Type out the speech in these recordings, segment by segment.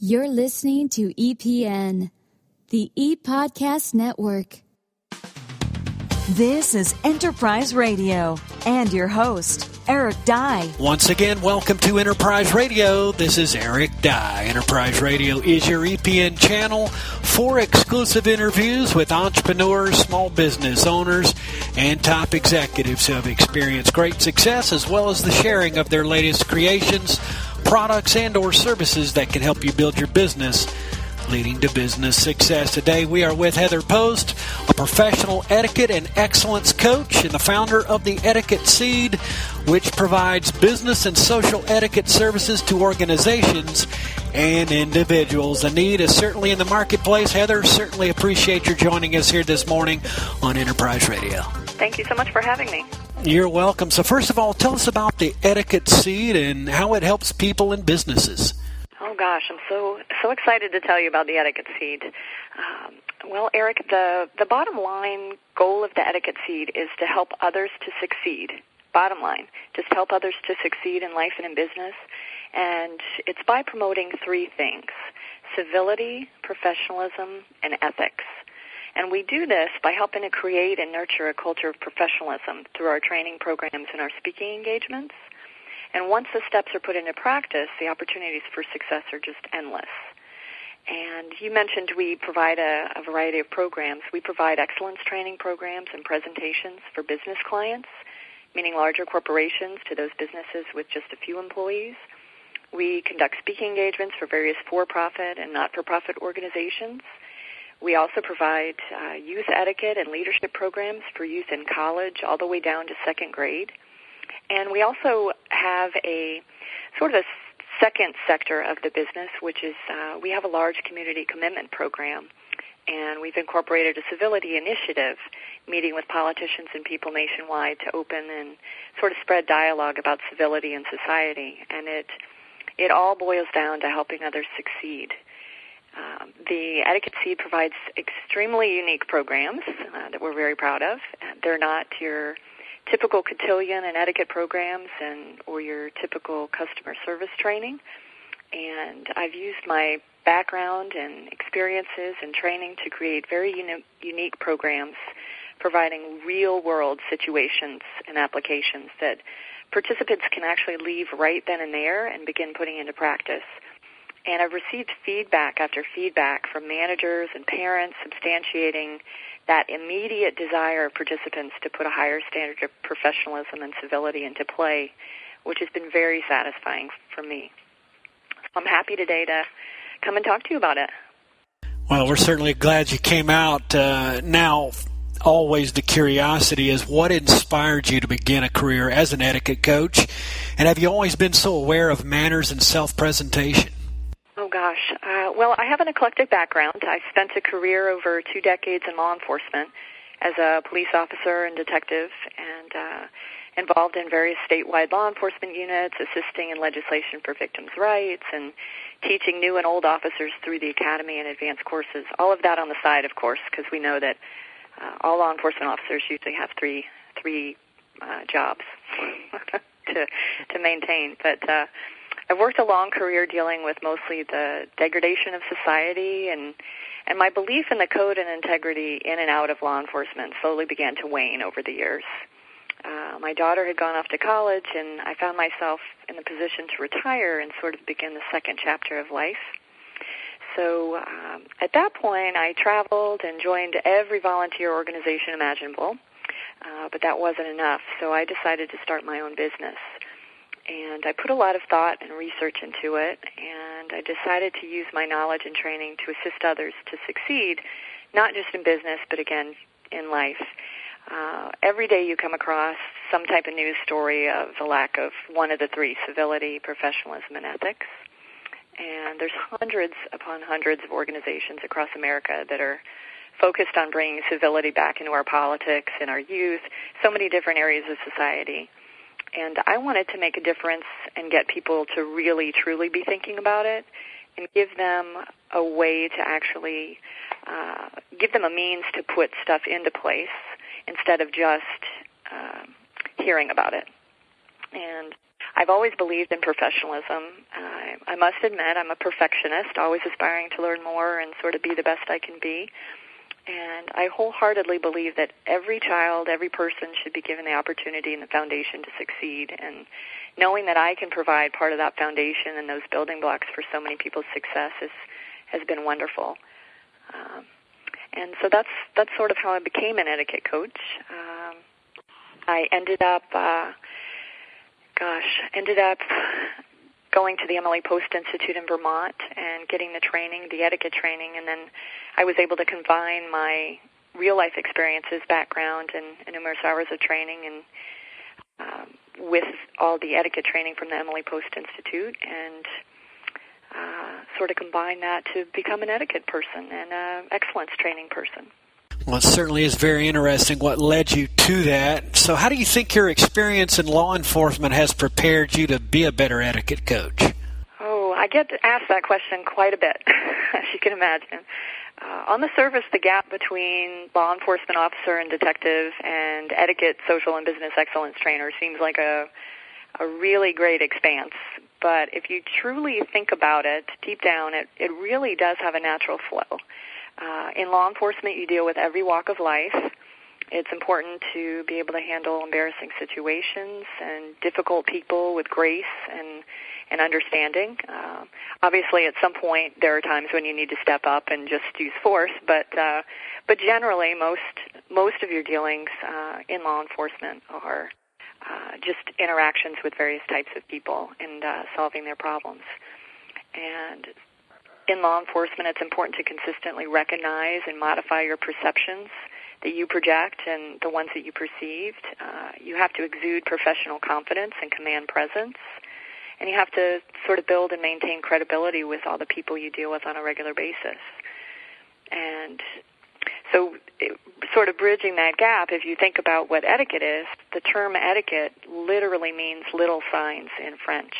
You're listening to EPN, the ePodcast Network. This is Enterprise Radio and your host, Eric Dye. Once again, welcome to Enterprise Radio. This is Eric Dye. Enterprise Radio is your EPN channel for exclusive interviews with entrepreneurs, small business owners, and top executives who have experienced great success, as well as the sharing of their latest creations, products, and or services that can help you build your business, leading to business success. Today we are with Heather Post, a professional etiquette and excellence coach and the founder of the Etiquette Seed, which provides business and social etiquette services to organizations and individuals. The need is certainly in the marketplace. Heather, certainly appreciate your joining us here this morning on Enterprise Radio. Thank you so much for having me. You're welcome. So first of all, tell us about the Etiquette Seed and how it helps people and businesses. Oh gosh, I'm so excited to tell you about the Etiquette Seed. Well, Eric, the bottom line goal of the Etiquette Seed is to help others to succeed. Bottom line, just help others to succeed in life and in business. And it's by promoting three things: civility, professionalism, and ethics. And we do this by helping to create and nurture a culture of professionalism through our training programs and our speaking engagements. And once the steps are put into practice, the opportunities for success are just endless. And you mentioned we provide a variety of programs. We provide excellence training programs and presentations for business clients, meaning larger corporations, to those businesses with just a few employees. We conduct speaking engagements for various for-profit and not-for-profit organizations. We also provide youth etiquette and leadership programs for youth in college all the way down to second grade. And we also have a sort of a second sector of the business, which is we have a large community commitment program, and we've incorporated a civility initiative, meeting with politicians and people nationwide to open and sort of spread dialogue about civility in society. And it all boils down to helping others succeed. The Etiquette Seed provides extremely unique programs that we're very proud of. They're not your typical cotillion and etiquette programs or your typical customer service training. And I've used my background and experiences and training to create very unique programs, providing real-world situations and applications that participants can actually leave right then and there and begin putting into practice. And I've received feedback after feedback from managers and parents substantiating that immediate desire of participants to put a higher standard of professionalism and civility into play, which has been very satisfying for me. I'm happy today to come and talk to you about it. Well, we're certainly glad you came out. Now, always the curiosity is, what inspired you to begin a career as an etiquette coach? And have you always been so aware of manners and self-presentation? Oh, gosh. Well, I have an eclectic background. I spent a career over 2 decades in law enforcement as a police officer and detective, and involved in various statewide law enforcement units, assisting in legislation for victims' rights, and teaching new and old officers through the academy and advanced courses. All of that on the side, of course, because we know that all law enforcement officers usually have three jobs to maintain. But I've worked a long career dealing with mostly the degradation of society, and my belief in the code and integrity in and out of law enforcement slowly began to wane over the years. My daughter had gone off to college, and I found myself in the position to retire and sort of begin the second chapter of life. So at that point, I traveled and joined every volunteer organization imaginable, but that wasn't enough, so I decided to start my own business. And I put a lot of thought and research into it, and I decided to use my knowledge and training to assist others to succeed, not just in business, but again, in life. Every day you come across some type of news story of the lack of one of the three: civility, professionalism, and ethics. And there's hundreds upon hundreds of organizations across America that are focused on bringing civility back into our politics and our youth, so many different areas of society. And I wanted to make a difference and get people to really, truly be thinking about it and give them a way to actually give them a means to put stuff into place instead of just hearing about it. And I've always believed in professionalism. I must admit I'm a perfectionist, always aspiring to learn more and sort of be the best I can be. And I wholeheartedly believe that every child, every person should be given the opportunity and the foundation to succeed. And knowing that I can provide part of that foundation and those building blocks for so many people's success has been wonderful. And so that's sort of how I became an etiquette coach. I ended up going to the Emily Post Institute in Vermont and getting the training, the etiquette training, and then I was able to combine my real-life experiences, background, and numerous hours of training and with all the etiquette training from the Emily Post Institute and sort of combine that to become an etiquette person and an excellence training person. Well, it certainly is very interesting what led you to that. So how do you think your experience in law enforcement has prepared you to be a better etiquette coach? Oh, I get asked that question quite a bit, as you can imagine. On the surface, the gap between law enforcement officer and detective and etiquette, social, and business excellence trainer seems like a really great expanse. But if you truly think about it, deep down, it really does have a natural flow. In law enforcement, you deal with every walk of life. It's important to be able to handle embarrassing situations and difficult people with grace and understanding. Obviously, at some point, there are times when you need to step up and just use force, but generally, most of your dealings in law enforcement are just interactions with various types of people and solving their problems. And in law enforcement, it's important to consistently recognize and modify your perceptions that you project and the ones that you perceived. You have to exude professional confidence and command presence. And you have to sort of build and maintain credibility with all the people you deal with on a regular basis. And so sort of bridging that gap, if you think about what etiquette is, the term etiquette literally means little signs in French.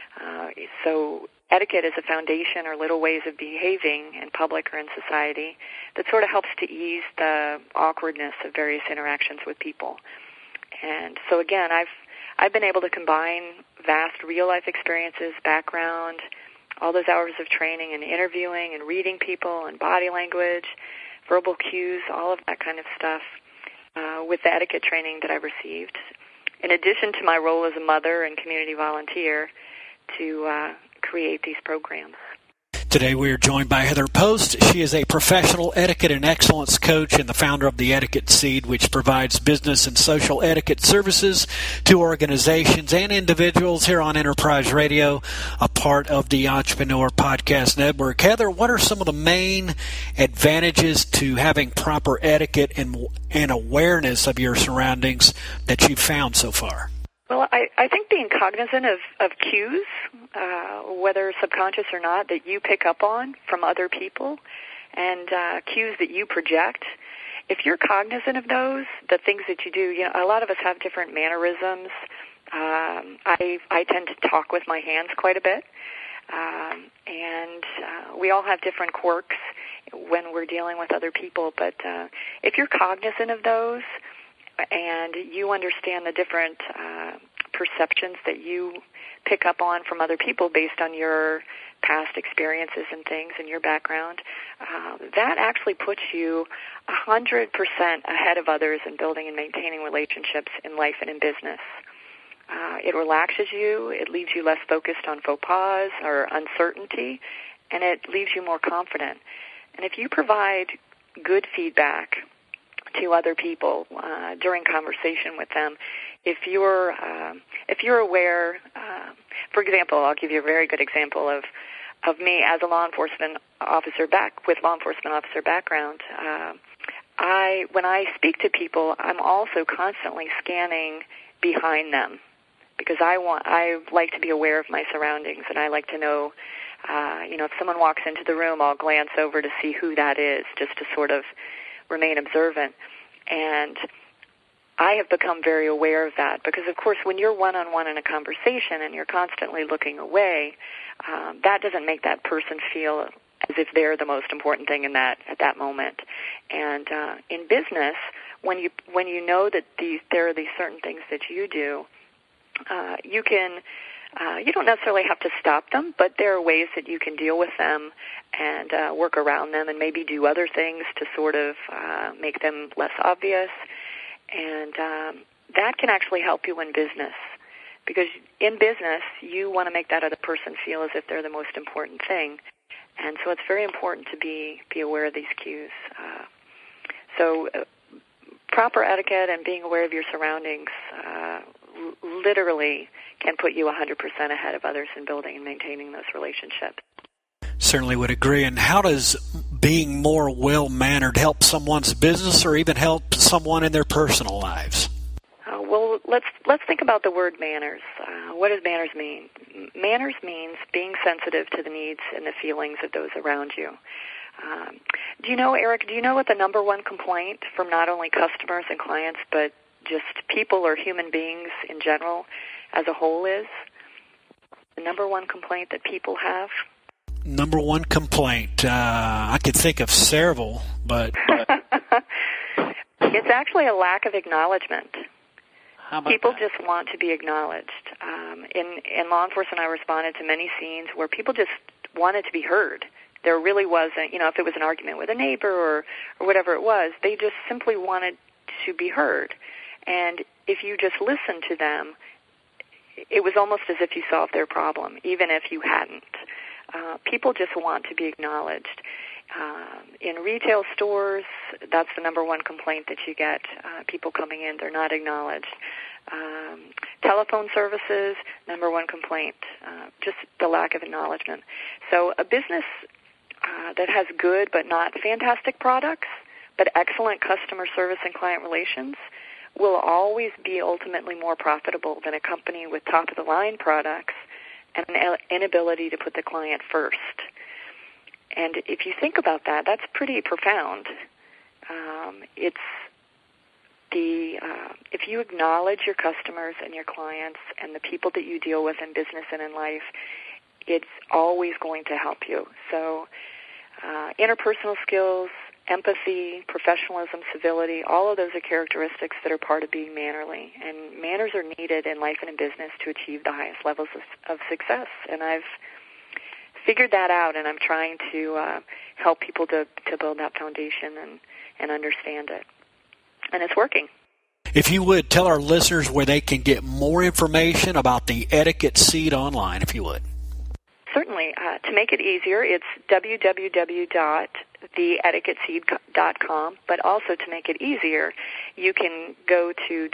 So etiquette is a foundation or little ways of behaving in public or in society that sort of helps to ease the awkwardness of various interactions with people. And so again, I've been able to combine vast real-life experiences, background, all those hours of training and interviewing and reading people and body language, verbal cues, all of that kind of stuff with the etiquette training that I received. In addition to my role as a mother and community volunteer to create these programs. Today we are joined by Heather Post. She is a professional etiquette and excellence coach and the founder of the Etiquette Seed, which provides business and social etiquette services to organizations and individuals here on Enterprise Radio, a part of the Entrepreneur Podcast Network. Heather, what are some of the main advantages to having proper etiquette and awareness of your surroundings that you've found so far? Well, I think being cognizant of cues, whether subconscious or not, that you pick up on from other people and cues that you project, if you're cognizant of those, the things that you do, a lot of us have different mannerisms. I tend to talk with my hands quite a bit, and we all have different quirks when we're dealing with other people, but if you're cognizant of those, and you understand the different perceptions that you pick up on from other people based on your past experiences and things and your background, that actually puts you 100% ahead of others in building and maintaining relationships in life and in business. It relaxes you, it leaves you less focused on faux pas or uncertainty, and it leaves you more confident. And if you provide good feedback to other people during conversation with them, if you're aware, for example, I'll give you a very good example of me as a law enforcement officer with law enforcement officer background. When I speak to people, I'm also constantly scanning behind them because I like to be aware of my surroundings, and I like to know, if someone walks into the room, I'll glance over to see who that is, just to sort of remain observant. And I have become very aware of that because, of course, when you're one-on-one in a conversation and you're constantly looking away, that doesn't make that person feel as if they're the most important thing at that moment. And in business, when you know that there are these certain things that you do, you can You don't necessarily have to stop them, but there are ways that you can deal with them and work around them and maybe do other things to sort of make them less obvious. And that can actually help you in business, because in business, you want to make that other person feel as if they're the most important thing. And so it's very important to be aware of these cues. So proper etiquette and being aware of your surroundings literally can put you 100% ahead of others in building and maintaining those relationships. Certainly would agree. And how does being more well-mannered help someone's business or even help someone in their personal lives? Well, let's think about the word manners. What does manners mean? Manners means being sensitive to the needs and the feelings of those around you. Do you know, Eric, what the number one complaint from not only customers and clients, but just people or human beings in general as a whole is? The number one complaint that people have? Number one complaint. I could think of several, but... It's actually a lack of acknowledgement. People that? just want to be acknowledged. In law enforcement, I responded to many scenes where people just wanted to be heard. There really wasn't, if it was an argument with a neighbor or whatever it was, they just simply wanted to be heard. And if you just listened to them, it was almost as if you solved their problem, even if you hadn't. People just want to be acknowledged. In retail stores, that's the number one complaint that you get. People coming in, they're not acknowledged. Telephone services, number one complaint, just the lack of acknowledgement. So a business that has good but not fantastic products, but excellent customer service and client relations, will always be ultimately more profitable than a company with top-of-the-line products and an inability to put the client first. And if you think about that, that's pretty profound. If you acknowledge your customers and your clients and the people that you deal with in business and in life, it's always going to help you. So interpersonal skills, empathy, professionalism, civility, all of those are characteristics that are part of being mannerly. And manners are needed in life and in business to achieve the highest levels of success. And I've figured that out, and I'm trying to help people to build that foundation and understand it. And it's working. If you would, tell our listeners where they can get more information about the Etiquette Seed online, if you would. Certainly. To make it easier, it's www.theetiquetteseed.com, but also to make it easier, you can go to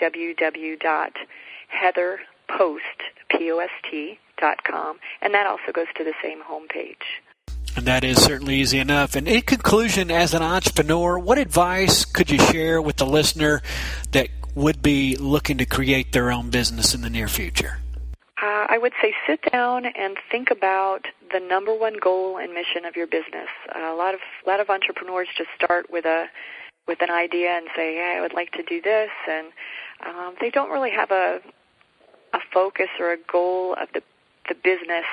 www.heatherpost.com, and that also goes to the same homepage. And that is certainly easy enough. And in conclusion, as an entrepreneur, what advice could you share with the listener that would be looking to create their own business in the near future? I would say sit down and think about the number one goal and mission of your business. A lot of entrepreneurs just start with an idea and say, "Hey, I would like to do this," and they don't really have a focus or a goal of the business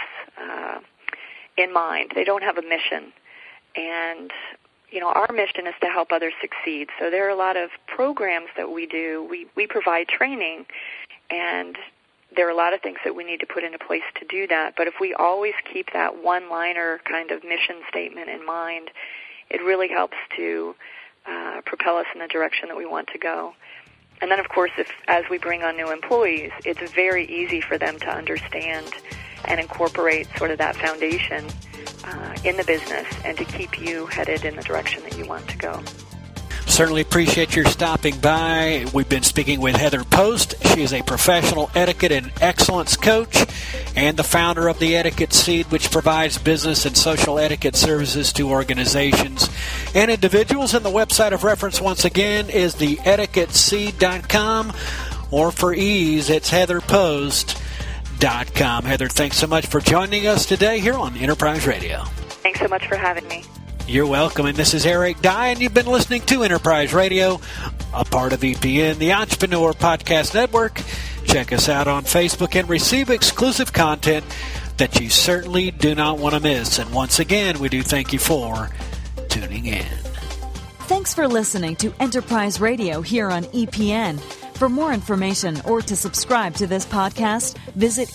in mind. They don't have a mission. And, our mission is to help others succeed. So there are a lot of programs that we do. We provide training, and there are a lot of things that we need to put into place to do that. But if we always keep that one-liner kind of mission statement in mind, it really helps to propel us in the direction that we want to go. And then, of course, as we bring on new employees, it's very easy for them to understand and incorporate sort of that foundation in the business and to keep you headed in the direction that you want to go. Certainly appreciate your stopping by. We've been speaking with Heather Post. She is a professional etiquette and excellence coach and the founder of the Etiquette Seed, which provides business and social etiquette services to organizations and individuals. And the website of reference, once again, is theetiquetteseed.com, or for ease, it's heatherpost.com. Heather, thanks so much for joining us today here on Enterprise Radio. Thanks so much for having me. You're welcome, and this is Eric Dye, and you've been listening to Enterprise Radio, a part of EPN, the Entrepreneur Podcast Network. Check us out on Facebook and receive exclusive content that you certainly do not want to miss. And once again, we do thank you for tuning in. Thanks for listening to Enterprise Radio here on EPN. For more information or to subscribe to this podcast, visit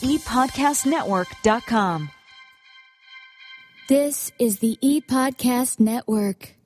epodcastnetwork.com. This is the ePodcast Network.